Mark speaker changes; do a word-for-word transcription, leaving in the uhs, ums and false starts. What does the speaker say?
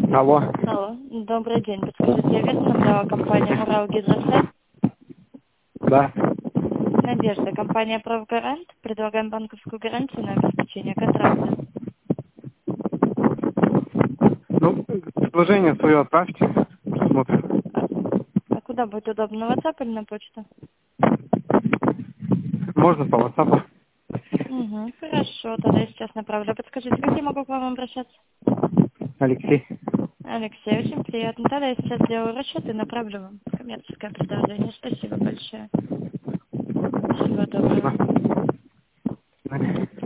Speaker 1: Алло.
Speaker 2: Алло, добрый день. Подскажите, я вес набрала компания «Урал Гидросет».
Speaker 1: Да.
Speaker 2: Надежда, компания «Правгарант». Предлагаем банковскую гарантию на обеспечение контракта.
Speaker 1: Ну, предложение свое отправьте. Посмотрим.
Speaker 2: А, а куда будет удобно, на WhatsApp или на почту?
Speaker 1: Можно по WhatsApp.
Speaker 2: Угу, хорошо, тогда я сейчас направлю. Подскажите, как я могу к вам обращаться?
Speaker 1: Алексей.
Speaker 2: Алексей, очень приятно. Тогда я сейчас сделаю расчет и направлю вам коммерческое предложение. Спасибо большое. Всего доброго.
Speaker 1: Спасибо. До свидания.